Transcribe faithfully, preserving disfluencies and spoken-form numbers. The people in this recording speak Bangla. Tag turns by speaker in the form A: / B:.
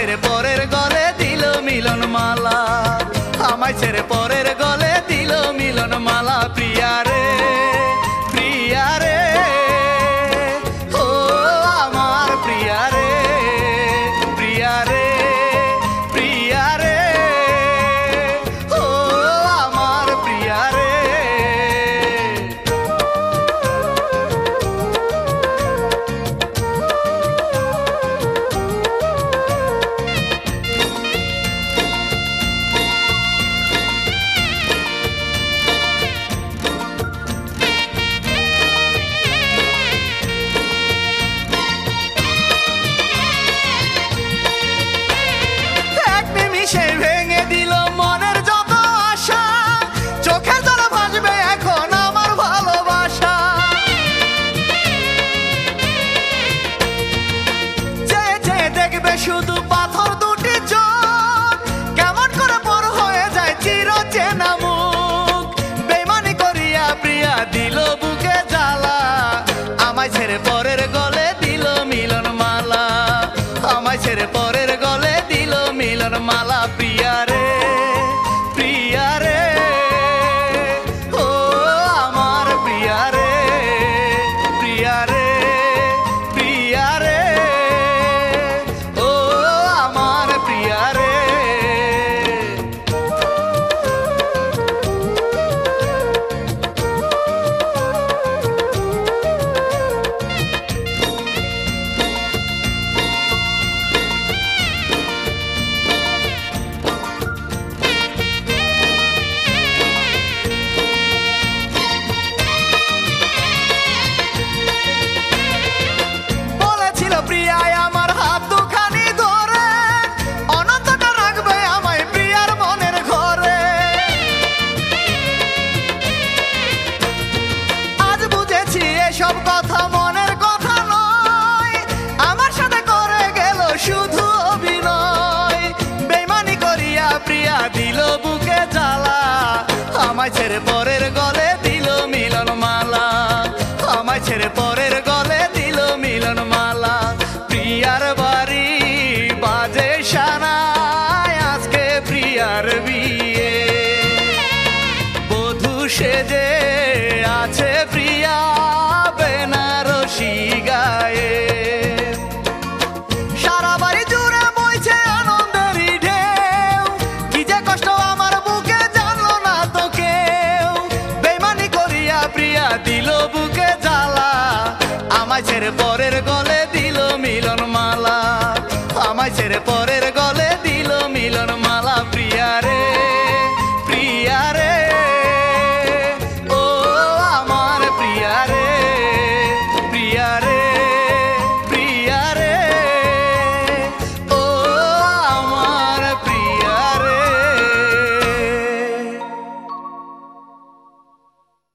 A: ছেড়ে পরের গলে দিল মিলন মালা, আমায় ছেড়ে পরের গলে দিল মিলন মালা। প্রিয়া রে প্রিয়া রে ও আমার প্রিয়া রে প্রিয়া রে প্রিয়া রে ও আমার প্রিয়া রে। সে ভেঙে দিল মনের যত আশা, চোখের জলে ভাসবে এখন আমার ভালোবাসা। চেয়ে চেয়ে দেখবে শুধু পাথর দুটি চোখ, কেমন করে বড় হয়ে যায় চির চেনা মুখ। বেইমানি করিয়া প্রিয়া দিল বুকে জ্বালা, আমায় ছেড়ে পরের গলে দিল মিলন মালা, আমায় ছেড়ে পরের গলে দিল মিলন মালা। প্রিয়া রে প্রিয়া রে ও আমার প্রিয়া রে প্রিয়া রে প্রিয়া রে ও আমার প্রিয়া রে। প্রিয়ায় আমার হাত দুখানি ধরে অনন্তটা রাখবে আমায় প্রিয়ার মনের ঘরে। আজ বুঝেছি এসব কথা মনের কথা নয়, আমার সাথে করে গেল শুধু অভিনয়। বেইমানি করিয়া প্রিয়া দিল বুকে জ্বালা, আমায় ছেড়ে পরের গলে দিল মিলন মালা, আমায় ছেড়ে পরের গলে দিল মিলন মালা। প্রিয়ার বাড়ি বাজে সানায়, আজকে প্রিয়ার বিয়ে, বধূ সেজে আছে প্রিয়া বেনারসি গায়ে। সারা বাড়ি জুড়ে বইছে আনন্দেরই ঢেউ, কি যে কষ্ট আমার বুকে জানলো না তো কেউ। বেইমানি করিয়া প্রিয়া দিল বুকে জ্বালা, আমায় ছেড়ে পরের গলে দিল মিলন মালা, আমায় ছেড়ে পরের গলে